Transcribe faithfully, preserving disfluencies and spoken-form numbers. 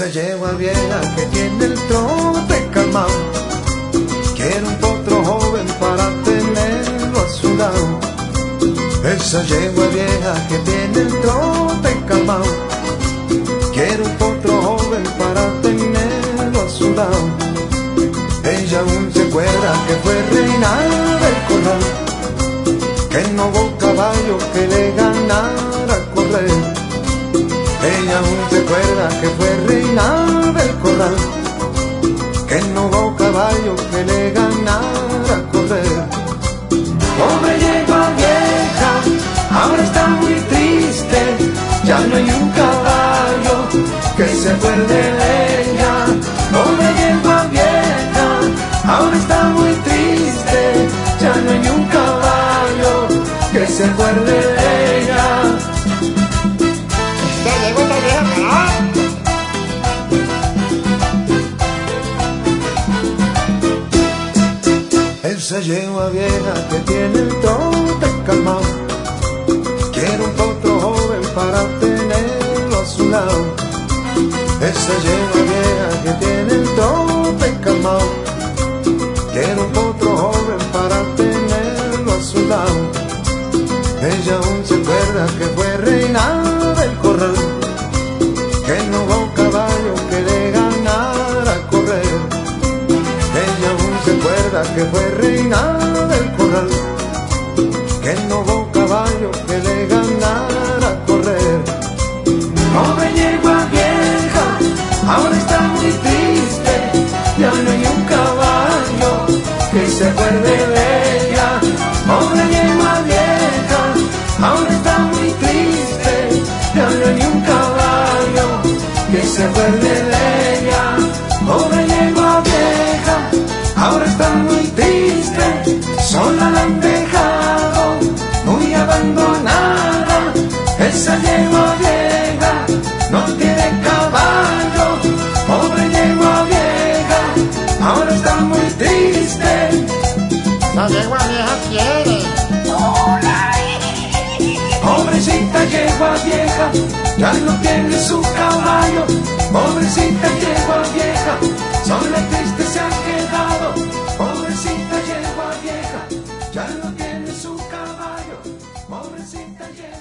Esa yegua vieja que tiene el trote calmado, quiere un potro joven para tenerlo a su lado. Esa yegua vieja que tiene el trote calmado, quiere un potro joven para tenerlo a su lado. Ella aún se acuerda que fue reina del corral, que no hubo caballo que le ganara a correr. Ella aún se acuerda que fue reina del corral, que no hubo caballo que le ganara a correr. Pobre yegua vieja, ahora está muy triste, ya no hay un caballo que se acuerde de ella. Pobre yegua vieja, ahora está muy triste, ya no hay un caballo que se acuerde de ella. Esa yegua vieja que tiene el trote calmado, quiere un potro joven para tenerlo a su lado. Esa yegua vieja que tiene el trote calmado, quiere un potro joven para tenerlo a su lado. Ella aún se acuerda que fue reina del corral, que no hubo caballo que le ganara a correr. Ella aún se acuerda que fue reina del corral, que no hubo caballo que le ganara a correr. Pobre yegua vieja, ahora está muy triste, ya no hay un caballo que se acuerde de ella. Pobre yegua vieja, ahora está muy triste, ya no hay un caballo que se acuerde de ella. Pobre yegua vieja, ahora está muy triste, sola la han dejado, muy abandonada. Esa yegua vieja no tiene caballo. Pobre yegua vieja, ahora está muy triste. La yegua vieja quiere. Pobrecita yegua vieja, ya no tiene su caballo. Pobrecita yegua vieja, sola y triste se ha quedado. Pobrecita yegua vieja, ya no tiene su caballo. Pobrecita yegua